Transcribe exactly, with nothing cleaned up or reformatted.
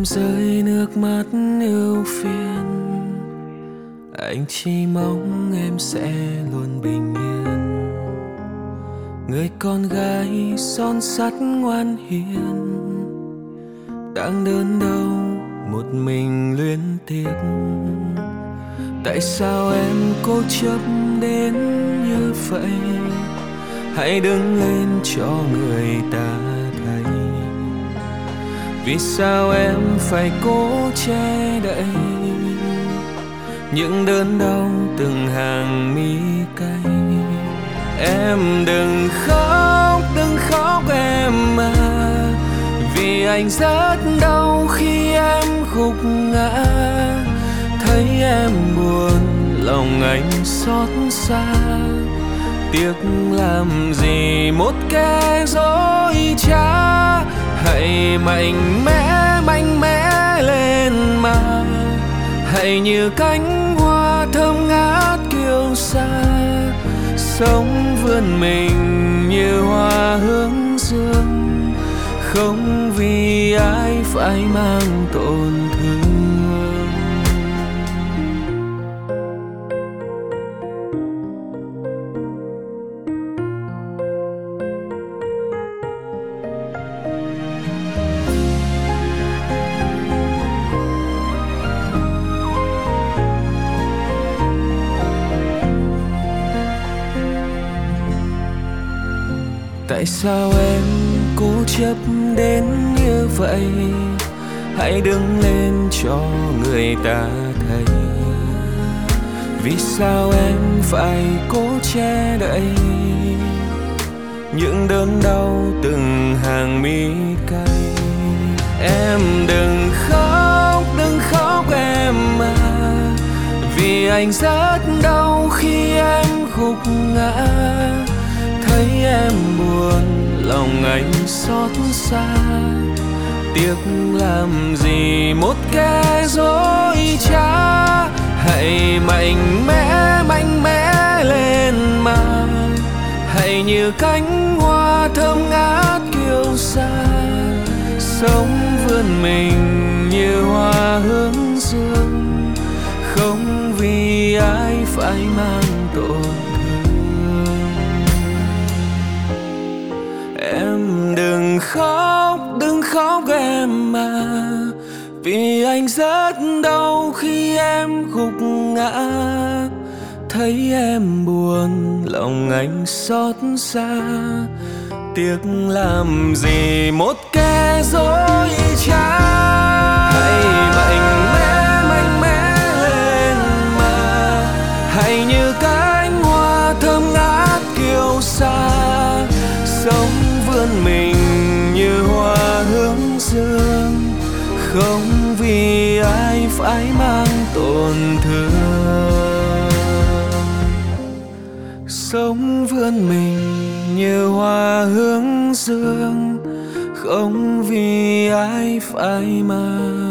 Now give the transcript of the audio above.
rơi nước mắt ưu phiền, anh chỉ mong em sẽ luôn bình yên. Người con gái son sắt ngoan hiền, đang đớn đau một mình luyến tiếc. Tại sao em cố chấp đến như vậy? Hãy đứng lên cho người ta thấy. Vì sao em phải cố che đậy những đớn đau từng hàng mi cay? Em đừng khóc, đừng khóc em à, vì anh rất đau khi em gục ngã. Thấy em buồn, lòng anh xót xa. Tiếc làm gì một kẻ dối trá. Hãy mạnh mẽ, mạnh mẽ lên mà. Hãy như cánh hoa thơm ngát kiêu sa, sống vươn mình như hoa hướng dương, không vì ai phải mang tổn thương. Tại sao em cố chấp đến như vậy? Hãy đứng lên cho người ta thấy. Vì sao em phải cố che đậy những đớn đau từng hàng mi cay? Em đừng khóc, đừng khóc em à, vì anh rất đau khi em gục ngã. Thấy em buồn, lòng anh xót xa. Tiếc làm gì một kẻ dối trá. Hãy mạnh mẽ, mạnh mẽ lên mà. Hãy như cánh hoa thơm ngát kiêu sa, sống vươn mình như hoa hướng dương, không vì ai phải mang tổn. Em đừng khóc, đừng khóc em à, vì anh rất đau khi em gục ngã. Thấy em buồn, lòng anh xót xa. Tiếc làm gì một kẻ dối trá. Hãy mạnh mẽ, mạnh mẽ lên mà. Hãy như cánh hoa thơm ngát kiêu sa, sống vươn mình như hoa hướng dương, không vì ai phải mang tổn thương. Sống vươn mình như hoa hướng dương, không vì ai phải mang